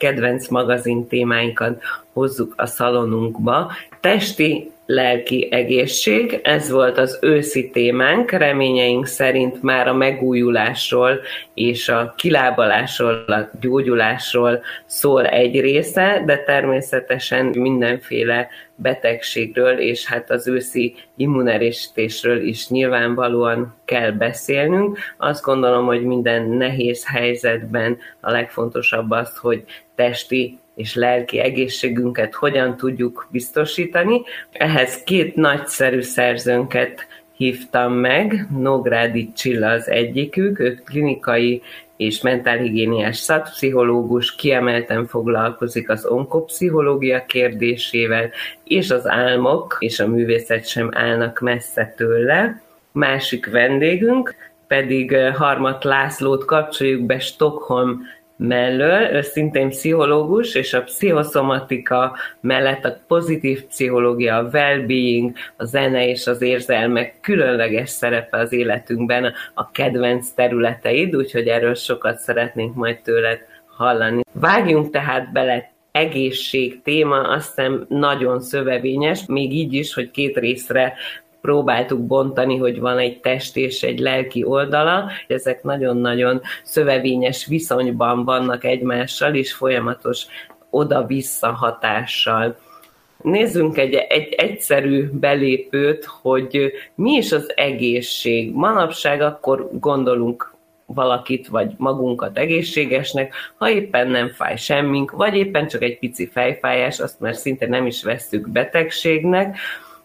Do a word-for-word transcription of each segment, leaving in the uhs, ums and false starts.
kedvenc magazin témáinkat hozzuk a szalonunkba. Testi, lelki egészség, ez volt az őszi témánk, reményeink szerint már a megújulásról és a kilábalásról, a gyógyulásról szól egy része, de természetesen mindenféle betegségről és hát az őszi immunerősítésről is nyilvánvalóan kell beszélnünk. Azt gondolom, hogy minden nehéz helyzetben a legfontosabb az, hogy testi és lelki egészségünket hogyan tudjuk biztosítani. Ehhez két nagyszerű szerzőnket hívtam meg, Nógrádi Csilla az egyikük, ő klinikai és mentálhigiéniás szakpszichológus, kiemelten foglalkozik az onkopszichológia kérdésével, és az álmok és a művészet sem állnak messze tőle. Másik vendégünk pedig Harmat Lászlót kapcsoljuk be Stockholm mellől, ő szintén pszichológus, és a pszichoszomatika mellett a pozitív pszichológia, a well-being, a zene és az érzelmek különleges szerepe az életünkben, a kedvenc területeid, úgyhogy erről sokat szeretnénk majd tőled hallani. Vágjunk tehát bele, egészség téma, azt hiszem nagyon szövevényes, még így is, hogy két részre próbáltuk bontani, hogy van egy test és egy lelki oldala. Ezek nagyon-nagyon szövevényes viszonyban vannak egymással, és folyamatos oda-vissza hatással. Nézzünk egy, egy egyszerű belépőt, hogy mi is az egészség. Manapság akkor gondolunk valakit, vagy magunkat egészségesnek, ha éppen nem fáj semmink, vagy éppen csak egy pici fejfájás, azt már szinte nem is vesszük betegségnek,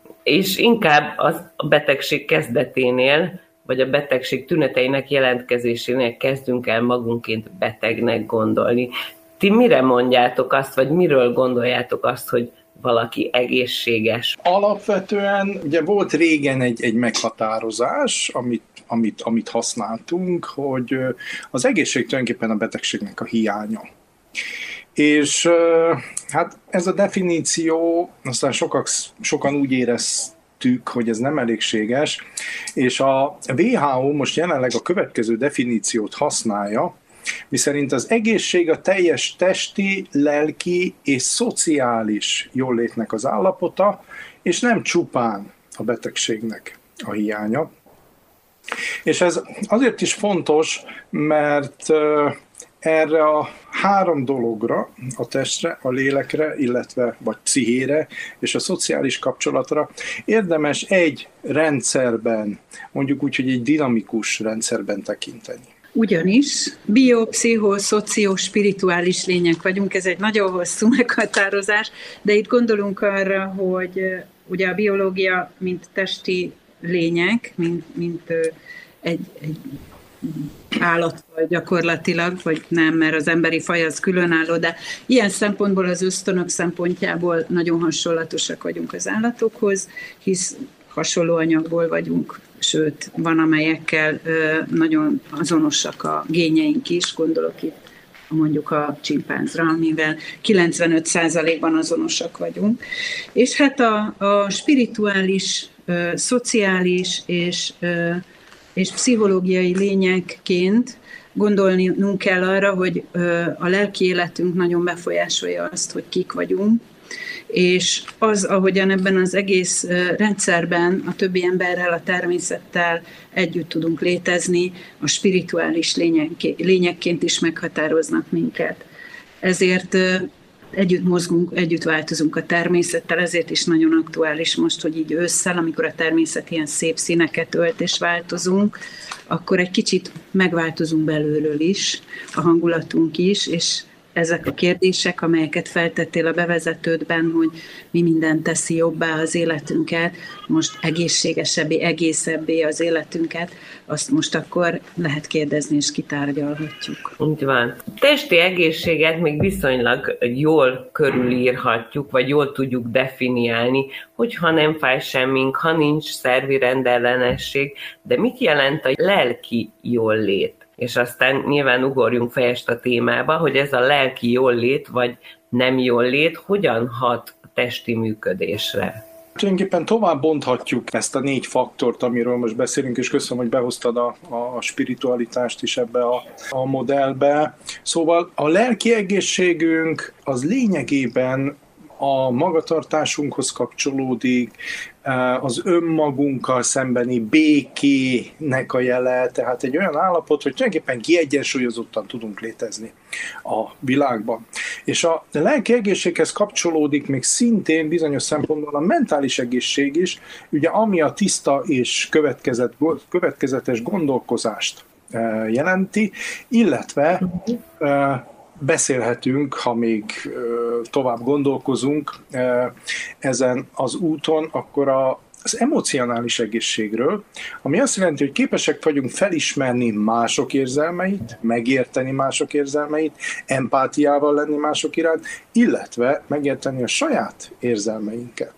és inkább az a betegség kezdeténél, vagy a betegség tüneteinek jelentkezésénél kezdünk el magunként betegnek gondolni. Ti mire mondjátok azt, vagy miről gondoljátok azt, hogy valaki egészséges? Alapvetően ugye volt régen egy, egy meghatározás, amit, amit, amit használtunk, hogy az egészség tulajdonképpen a betegségnek a hiánya. És hát ez a definíció, aztán sokak, sokan úgy éreztük, hogy ez nem elégséges, és a dupla vé há ó most jelenleg a következő definíciót használja, miszerint az egészség a teljes testi, lelki és szociális jólétnek az állapota, és nem csupán a betegségnek a hiánya. És ez azért is fontos, mert erre a három dologra, a testre, a lélekre, illetve vagy pszichére és a szociális kapcsolatra érdemes egy rendszerben, mondjuk úgy, hogy egy dinamikus rendszerben tekinteni. Ugyanis bio, pszicho, szocio, spirituális lények vagyunk, ez egy nagyon hosszú meghatározás, de itt gondolunk arra, hogy ugye a biológia, mint testi lények, mint, mint egy, egy állatfaj gyakorlatilag, vagy nem, mert az emberi faj az különálló, de ilyen szempontból az ösztönök szempontjából nagyon hasonlatosak vagyunk az állatokhoz, hisz hasonló anyagból vagyunk, sőt, van amelyekkel nagyon azonosak a génjeink is, gondolok itt mondjuk a csimpánzra, amivel kilencvenöt százalékban azonosak vagyunk. És hát a, a spirituális, szociális és és pszichológiai lényekként gondolnunk kell arra, hogy a lelki életünk nagyon befolyásolja azt, hogy kik vagyunk, és az, ahogyan ebben az egész rendszerben a többi emberrel, a természettel együtt tudunk létezni, a spirituális lényekként is meghatároznak minket. Ezért együtt mozgunk, együtt változunk a természettel, ezért is nagyon aktuális most, hogy így ősszel, amikor a természet ilyen szép színeket ölt és változunk, akkor egy kicsit megváltozunk belülről is, a hangulatunk is, és ezek a kérdések, amelyeket feltettél a bevezetődben, hogy mi minden teszi jobbá az életünket, most egészségesebbé, egészebbé az életünket, azt most akkor lehet kérdezni, és kitárgyalhatjuk. Így van. Testi egészséget még viszonylag jól körülírhatjuk, vagy jól tudjuk definiálni, hogyha nem fáj semmink, ha nincs szervi rendellenesség, de mit jelent a lelki jólét? És aztán nyilván ugorjunk fejest a témába, hogy ez a lelki jólét, vagy nem jólét hogyan hat a testi működésre. Tulajdonképpen tovább bonthatjuk ezt a négy faktort, amiről most beszélünk, és köszönöm, hogy behoztad a, a spiritualitást is ebbe a, a modellbe. Szóval a lelki egészségünk az lényegében a magatartásunkhoz kapcsolódik, az önmagunkkal szembeni békének a jele, tehát egy olyan állapot, hogy tulajdonképpen kiegyensúlyozottan tudunk létezni a világban. És a lelki egészséghez kapcsolódik még szintén bizonyos szempontból a mentális egészség is, ugye ami a tiszta és következetes gondolkozást jelenti, illetve beszélhetünk, ha még tovább gondolkozunk ezen az úton, akkor a, az emocionális egészségről, ami azt jelenti, hogy képesek vagyunk felismerni mások érzelmeit, megérteni mások érzelmeit, empátiával lenni mások iránt, illetve megérteni a saját érzelmeinket.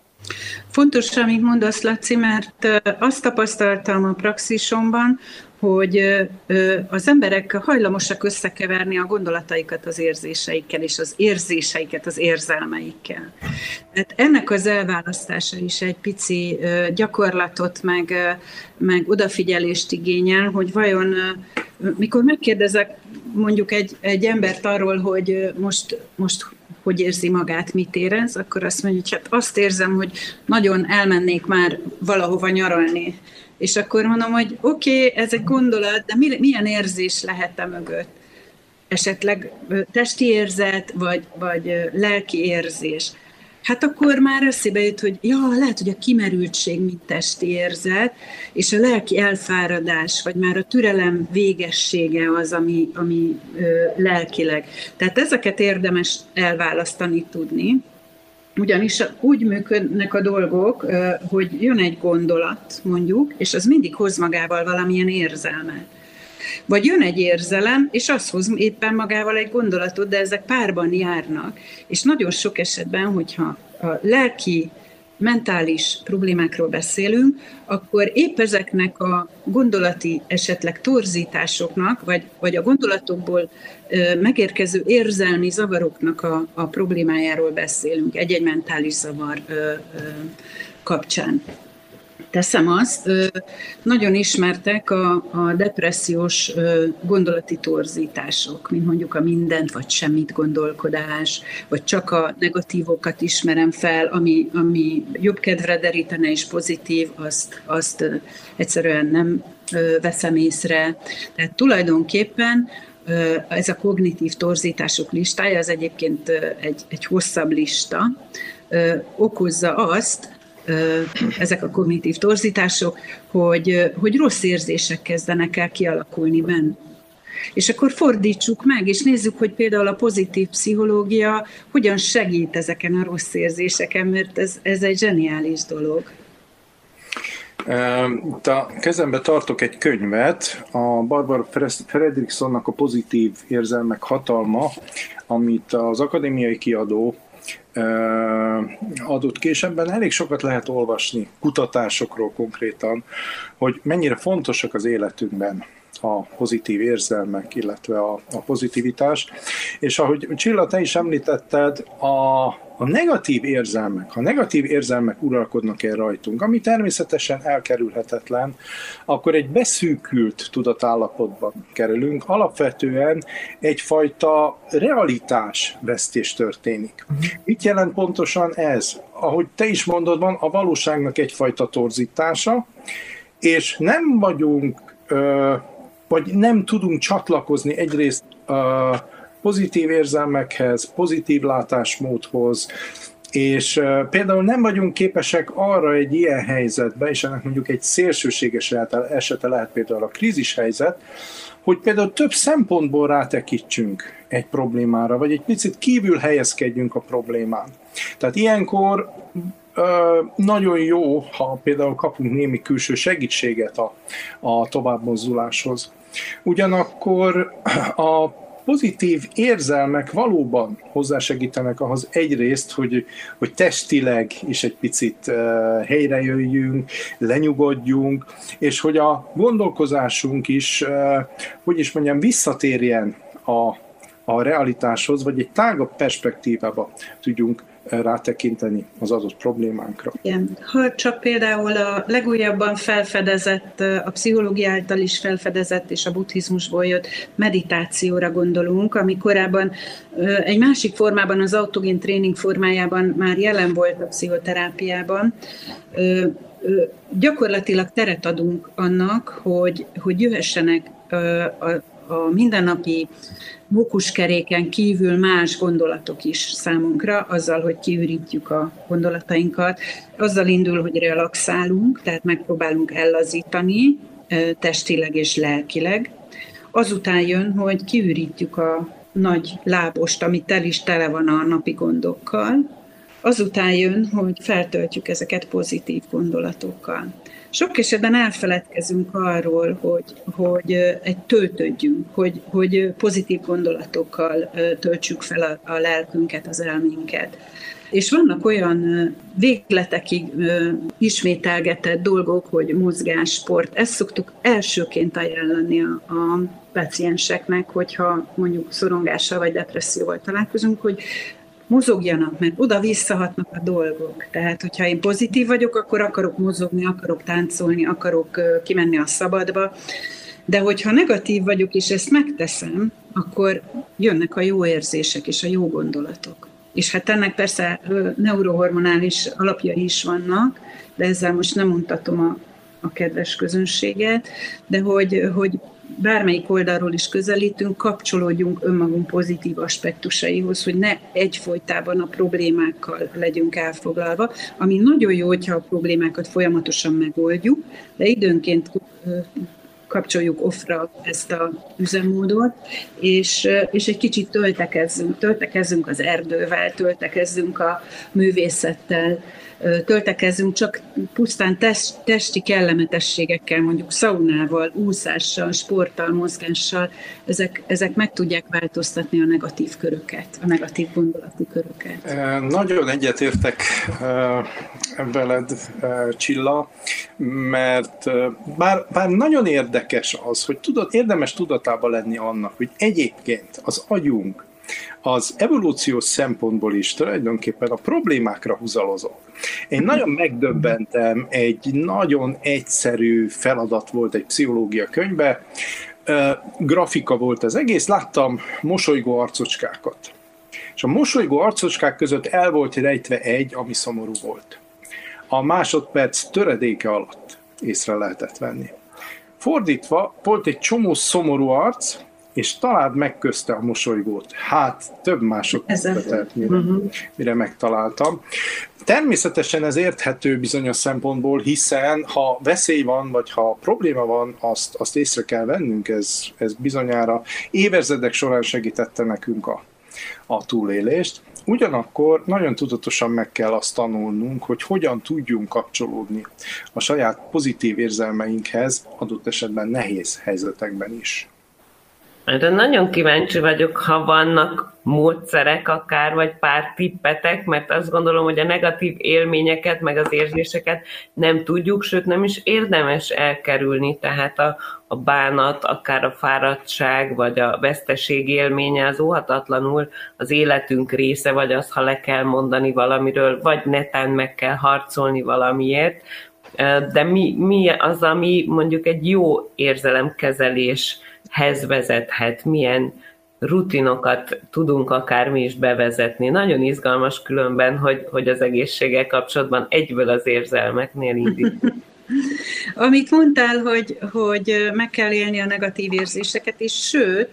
Fontos, amit mondasz, Laci, mert azt tapasztaltam a praxisomban, hogy az emberek hajlamosak összekeverni a gondolataikat az érzéseikkel, és az érzéseiket az érzelmeikkel. Hát ennek az elválasztása is egy pici gyakorlatot, meg, meg odafigyelést igényel, hogy vajon, mikor megkérdezek mondjuk egy, egy embert arról, hogy most, most hogy érzi magát, mit érez, akkor azt mondja, hogy hát azt érzem, hogy nagyon elmennék már valahova nyaralni. És akkor mondom, hogy oké, okay, ez egy gondolat, de milyen érzés lehet-e mögött? Esetleg testi érzet, vagy, vagy lelki érzés. Hát akkor már eszébe jut, hogy ja, lehet, hogy a kimerültség, mint testi érzet, és a lelki elfáradás, vagy már a türelem végessége az, ami, ami ö, lelkileg. Tehát ezeket érdemes elválasztani tudni. Ugyanis úgy működnek a dolgok, hogy jön egy gondolat, mondjuk, és az mindig hoz magával valamilyen érzelmet. Vagy jön egy érzelem, és az hoz éppen magával egy gondolatot, de ezek párban járnak. És nagyon sok esetben, hogyha a lelki, mentális problémákról beszélünk, akkor épp ezeknek a gondolati esetleg torzításoknak, vagy, vagy a gondolatokból megérkező érzelmi zavaroknak a, a problémájáról beszélünk egy-egy mentális zavar ö, ö, kapcsán. Teszem azt, nagyon ismertek a, a depressziós gondolati torzítások, mint mondjuk a mindent vagy semmit gondolkodás, vagy csak a negatívokat ismerem fel, ami, ami jobb kedvre derítene és pozitív, azt, azt egyszerűen nem veszem észre. Tehát tulajdonképpen ez a kognitív torzítások listája, az egyébként egy, egy hosszabb lista, okozza azt, ezek a kognitív torzítások, hogy, hogy rossz érzések kezdenek el kialakulni benne. És akkor fordítsuk meg, és nézzük, hogy például a pozitív pszichológia hogyan segít ezeken a rossz érzéseken, mert ez, ez egy zseniális dolog. Itt a kezembe tartok egy könyvet, a Barbara Fredricksonnak a Pozitív érzelmek hatalma, amit az akadémiai kiadó adott ki, és ebben elég sokat lehet olvasni, kutatásokról konkrétan, hogy mennyire fontosak az életünkben a pozitív érzelmek, illetve a, a pozitivitás. És ahogy Csilla, te is említetted, a, a negatív érzelmek, ha negatív érzelmek uralkodnak el rajtunk, ami természetesen elkerülhetetlen, akkor egy beszűkült tudatállapotban kerülünk. Alapvetően egyfajta realitásvesztés történik. Mit jelent pontosan ez? Ahogy te is mondod, van a valóságnak egyfajta torzítása, és nem vagyunk ö, vagy nem tudunk csatlakozni egyrészt a pozitív érzelmekhez, pozitív látásmódhoz, és például nem vagyunk képesek arra egy ilyen helyzetben, és ennek mondjuk egy szélsőséges esete lehet például a krízis helyzet, hogy például több szempontból rátekítsünk egy problémára, vagy egy picit kívül helyezkedjünk a problémán. Tehát ilyenkor nagyon jó, ha például kapunk némi külső segítséget a, a továbbmozduláshoz. Ugyanakkor a pozitív érzelmek valóban hozzásegítenek ahhoz egyrészt, hogy, hogy testileg is egy picit uh, helyre jöjjünk, lenyugodjunk, és hogy a gondolkozásunk is, uh, hogy is mondjam, visszatérjen a, a realitáshoz, vagy egy tágabb perspektívába tudjunk rátekinteni az adott problémánkra. Igen. Ha csak például a legújabban felfedezett, a pszichológia által is felfedezett és a buddhizmusból jött meditációra gondolunk, ami korábban egy másik formában, az autogén tréning formájában már jelen volt a pszichoterápiában, gyakorlatilag teret adunk annak, hogy, hogy jöhessenek a, a, a mindennapi mókuskeréken kívül más gondolatok is számunkra, azzal, hogy kiürítjük a gondolatainkat. Azzal indul, hogy relaxálunk, tehát megpróbálunk ellazítani testileg és lelkileg. Azután jön, hogy kiürítjük a nagy lábost, ami tel is tele van a napi gondokkal. Azután jön, hogy feltöltjük ezeket pozitív gondolatokkal. Sok esetben elfeledkezünk arról, hogy, hogy egy töltődjünk, hogy, hogy pozitív gondolatokkal töltsük fel a, a lelkünket, az elménket. És vannak olyan végletekig ismételgetett dolgok, hogy mozgás, sport. Ezt szoktuk elsőként ajánlani a, a pacienseknek, hogyha mondjuk szorongással vagy depresszióval találkozunk, hogy mozogjanak, mert oda visszahatnak a dolgok. Tehát, hogyha én pozitív vagyok, akkor akarok mozogni, akarok táncolni, akarok kimenni a szabadba, de hogyha negatív vagyok, és ezt megteszem, akkor jönnek a jó érzések és a jó gondolatok. És hát ennek persze neurohormonális alapjai is vannak, de ezzel most nem mutatom a, a kedves közönséget, de hogy, hogy bármelyik oldalról is közelítünk, kapcsolódjunk önmagunk pozitív aspektusaihoz, hogy ne egyfolytában a problémákkal legyünk elfoglalva, ami nagyon jó, hogyha a problémákat folyamatosan megoldjuk, de időnként kapcsoljuk offra ezt a üzemmódot, és, és egy kicsit töltekezzünk, töltekezzünk az erdővel, töltekezzünk a művészettel, töltekezzünk csak pusztán test, testi kellemetességekkel, mondjuk szaunával, úszással, sporttal, mozgással, ezek, ezek meg tudják változtatni a negatív köröket, a negatív gondolati köröket. Nagyon egyetértek veled, Csilla, mert bár, bár nagyon érdekes az, hogy tudod, érdemes tudatában lenni annak, hogy egyébként az agyunk az evolúciós szempontból is tulajdonképpen a problémákra húzalozok. Én nagyon megdöbbentem, egy nagyon egyszerű feladat volt egy pszichológia könyvbe, grafika volt az egész, láttam mosolygó arcocskákat. És a mosolygó arcocskák között el volt rejtve egy, ami szomorú volt. A másodperc töredéke alatt észre lehetett venni. Fordítva, volt egy csomó szomorú arc, és találd meg közte a mosolygót. Hát több másodpercet, mire, mire megtaláltam. Természetesen ez érthető bizonyos szempontból, hiszen ha veszély van, vagy ha probléma van, azt, azt észre kell vennünk, ez, ez bizonyára évezredek során segítette nekünk a, a túlélést. Ugyanakkor nagyon tudatosan meg kell azt tanulnunk, hogy hogyan tudjunk kapcsolódni a saját pozitív érzelmeinkhez, adott esetben nehéz helyzetekben is. De nagyon kíváncsi vagyok, ha vannak módszerek akár, vagy pár tippetek, mert azt gondolom, hogy a negatív élményeket, meg az érzéseket nem tudjuk, sőt nem is érdemes elkerülni, tehát a, a bánat, akár a fáradtság, vagy a veszteség élménye az óhatatlanul az életünk része, vagy az, ha le kell mondani valamiről, vagy netán meg kell harcolni valamiért, de mi, mi az, ami mondjuk egy jó érzelemkezeléshez vezethet, milyen rutinokat tudunk akár mi is bevezetni. Nagyon izgalmas különben, hogy, hogy az egészséggel kapcsolatban egyből az érzelmeknél indítunk. Amit mondtál, hogy, hogy meg kell élni a negatív érzéseket is, sőt,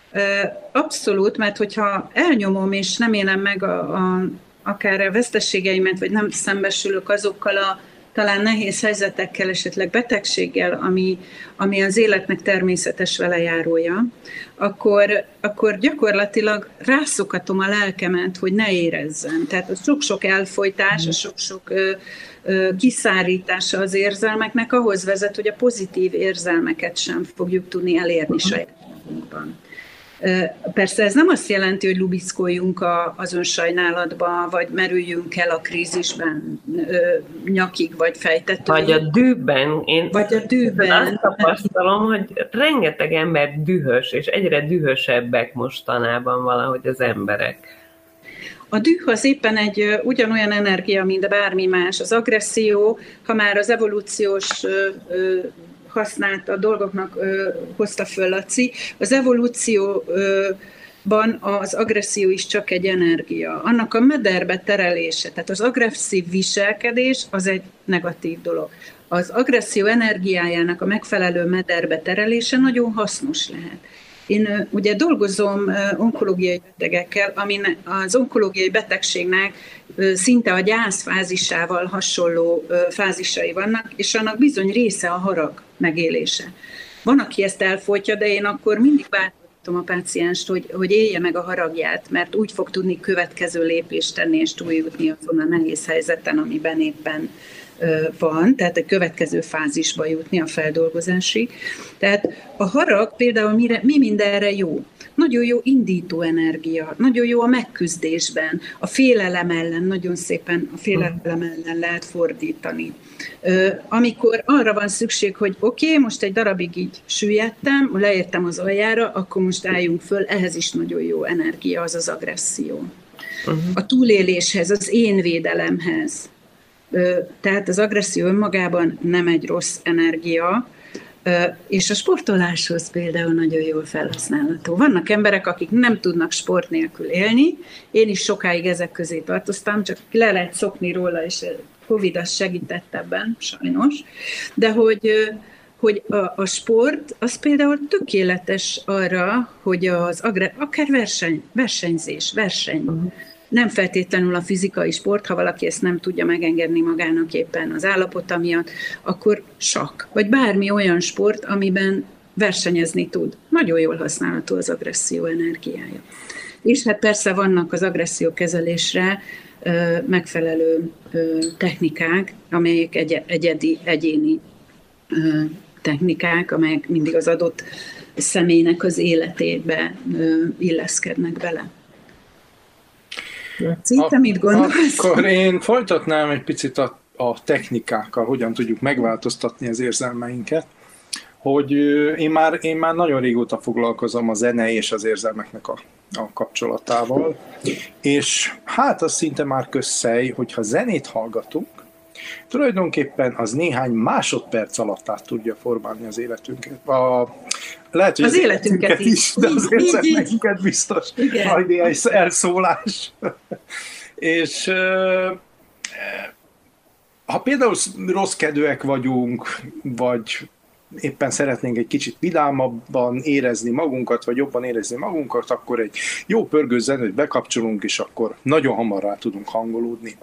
abszolút, mert hogyha elnyomom és nem élem meg a, a, akár a veszteségeimet, vagy nem szembesülök azokkal a talán nehéz helyzetekkel, esetleg betegséggel, ami, ami az életnek természetes velejárója, akkor, akkor gyakorlatilag rászokatom a lelkemet, hogy ne érezzem. Tehát a sok-sok elfojtás, a sok-sok ö, ö, kiszárítása az érzelmeknek ahhoz vezet, hogy a pozitív érzelmeket sem fogjuk tudni elérni saját magunkban. Persze ez nem azt jelenti, hogy lubickoljunk az önsajnálatba, vagy merüljünk el a krízisben nyakig, vagy fejtetőig. Vagy a dűben. Én vagy a dűben. Azt tapasztalom, hogy rengeteg ember dühös, és egyre dühösebbek mostanában valahogy az emberek. A düh az éppen egy ugyanolyan energia, mint bármi más. Az agresszió, ha már az evolúciós használt a dolgoknak hozta föl Laci, az evolúcióban az agresszió is csak egy energia. Annak a mederbe terelése, tehát az agresszív viselkedés az egy negatív dolog. Az agresszió energiájának a megfelelő mederbe terelése nagyon hasznos lehet. Én ugye dolgozom onkológiai betegekkel, amin az onkológiai betegségnek szinte a gyász fázisával hasonló fázisai vannak, és annak bizony része a harag megélése. Van, aki ezt elfolytja, de én akkor mindig bátorítom a pácienst, hogy, hogy élje meg a haragját, mert úgy fog tudni következő lépést tenni, és túljutni azon a nehéz helyzeten, amiben éppen van, tehát a következő fázisba jutni a feldolgozásig. Tehát a harag például mire, mi mindenre jó? Nagyon jó indító energia, nagyon jó a megküzdésben, a félelem ellen, nagyon szépen a félelem ellen lehet fordítani. Amikor arra van szükség, hogy oké, okay, most egy darabig így süllyedtem, leértem az aljára, akkor most álljunk föl, ehhez is nagyon jó energia az az agresszió. A túléléshez, az én védelemhez. Tehát az agresszió önmagában nem egy rossz energia, és a sportoláshoz például nagyon jól felhasználható. Vannak emberek, akik nem tudnak sport nélkül élni, én is sokáig ezek közé tartoztam, csak le lehet szokni róla, és Covid az segített ebben, sajnos, de hogy, hogy a, a sport az például tökéletes arra, hogy az agre- akár verseny, versenyzés, verseny, uh-huh. Nem feltétlenül a fizikai sport, ha valaki ezt nem tudja megengedni magának éppen az állapota miatt, akkor sakk, vagy bármi olyan sport, amiben versenyezni tud. Nagyon jól használható az agresszió energiája. És hát persze vannak az agresszió kezelésre ö, megfelelő ö, technikák, amelyek egy- egyedi, egyéni ö, technikák, amelyek mindig az adott személynek az életébe ö, illeszkednek bele. Laci, te mit gondolsz? Akkor én folytatnám egy picit a, a technikákkal, hogyan tudjuk megváltoztatni az érzelmeinket, hogy én már, én már nagyon régóta foglalkozom a zene és az érzelmeknek a, a kapcsolatával, és hát az szinte már közszej, hogyha zenét hallgatunk, tulajdonképpen az néhány másodperc alatt át tudja formálni az életünket. A, lehet, hogy az, az életünket, életünket is, de az érzelmeinket biztos. Majd egy elszólás. És ha például rossz kedvűek vagyunk, vagy éppen szeretnénk egy kicsit vidámabban érezni magunkat, vagy jobban érezni magunkat, akkor egy jó pörgő zenét bekapcsolunk, és akkor nagyon hamar rá tudunk hangolódni.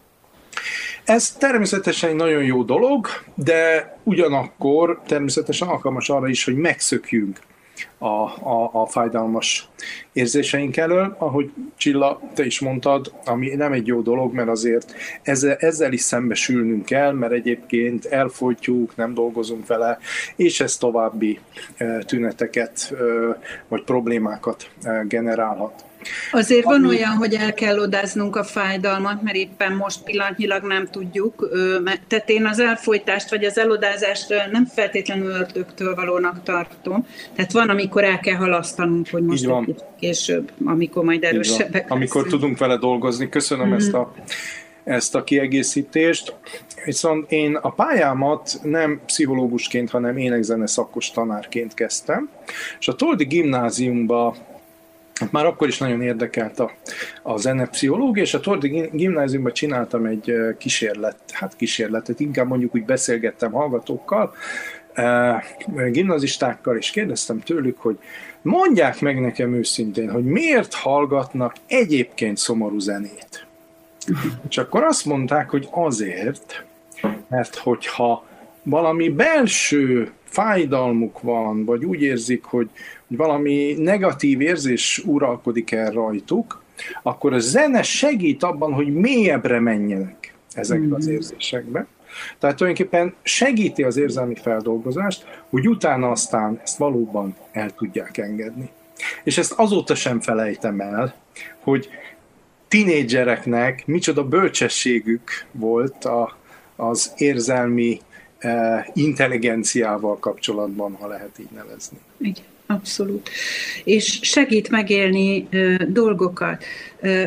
Ez természetesen egy nagyon jó dolog, de ugyanakkor természetesen alkalmas arra is, hogy megszökjünk a, a, a fájdalmas érzéseink elől. Ahogy Csilla, te is mondtad, ami nem egy jó dolog, mert azért ezzel, ezzel is szembesülnünk kell, mert egyébként elfolytjuk, nem dolgozunk vele, és ez további tüneteket vagy problémákat generálhat. Azért van olyan, hogy el kell odáznunk a fájdalmat, mert éppen most pillanatnyilag nem tudjuk. Tehát én az elfojtást vagy az elodázást nem feltétlenül ördögtől valónak tartom. Tehát van, amikor el kell halasztanunk, hogy most egy kicsit később, amikor majd erősebbek. Amikor tudunk vele dolgozni. Köszönöm mm-hmm. ezt, a, ezt a kiegészítést. Viszont én a pályámat nem pszichológusként, hanem énekzene szakos tanárként kezdtem, és a Toldi Gimnáziumba már akkor is nagyon érdekelt a, a zenepszichológia, és a Toldi Gimnáziumban csináltam egy kísérlet, hát kísérletet, inkább mondjuk úgy beszélgettem hallgatókkal, eh, gimnazistákkal, és kérdeztem tőlük, hogy mondják meg nekem őszintén, hogy miért hallgatnak egyébként szomorú zenét. És akkor azt mondták, hogy azért, mert hogyha valami belső fájdalmuk van, vagy úgy érzik, hogy valami negatív érzés uralkodik el rajtuk, akkor a zene segít abban, hogy mélyebbre menjenek ezekbe az érzésekbe. Tehát tulajdonképpen segíti az érzelmi feldolgozást, hogy utána aztán ezt valóban el tudják engedni. És ezt azóta sem felejtem el, hogy tinédzsereknek micsoda bölcsességük volt a, az érzelmi eh, intelligenciával kapcsolatban, ha lehet így nevezni. Igen. Abszolút. És segít megélni ö, dolgokat. Ö,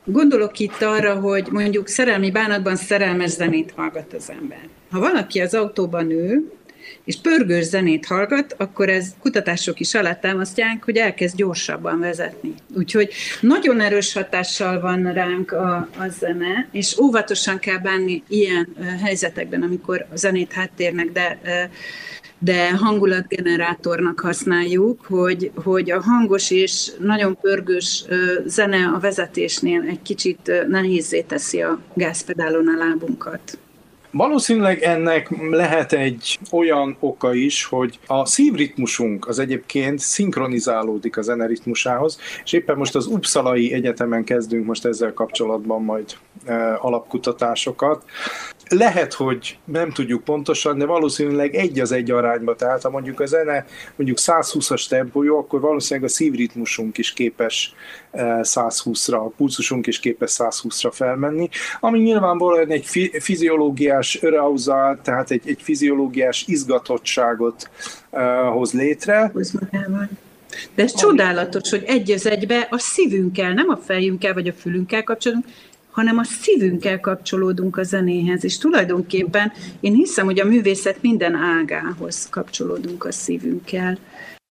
Gondolok itt arra, hogy mondjuk szerelmi bánatban szerelmes zenét hallgat az ember. Ha valaki az autóban ül, és pörgős zenét hallgat, akkor ez kutatások is alátámasztják, hogy elkezd gyorsabban vezetni. Úgyhogy nagyon erős hatással van ránk a, a zene, és óvatosan kell bánni ilyen helyzetekben, amikor a zenét háttérnek, de, de hangulatgenerátornak használjuk, hogy, hogy a hangos és nagyon pörgős zene a vezetésnél egy kicsit nehézzé teszi a gázpedálon a lábunkat. Valószínűleg ennek lehet egy olyan oka is, hogy a szívritmusunk az egyébként szinkronizálódik a zeneritmusához, és éppen most az Uppsalai Egyetemen kezdünk most ezzel kapcsolatban majd e, alapkutatásokat. Lehet, hogy nem tudjuk pontosan, de valószínűleg egy az egy arányba, tehát ha mondjuk a zene mondjuk százhúszas tempójú, akkor valószínűleg a szívritmusunk is képes százhúszra, a pulzusunk is képes százhúszra felmenni, ami nyilvánvalóan egy fi- fiziológiás öreauzal, tehát egy, egy fiziológiás izgatottságot uh, hoz létre. De ez csodálatos, hogy egy az egybe a szívünkkel, nem a fejünkkel vagy a fülünkkel kapcsolódunk, hanem a szívünkkel kapcsolódunk a zenéhez, és tulajdonképpen én hiszem, hogy a művészet minden ágához kapcsolódunk a szívünkkel.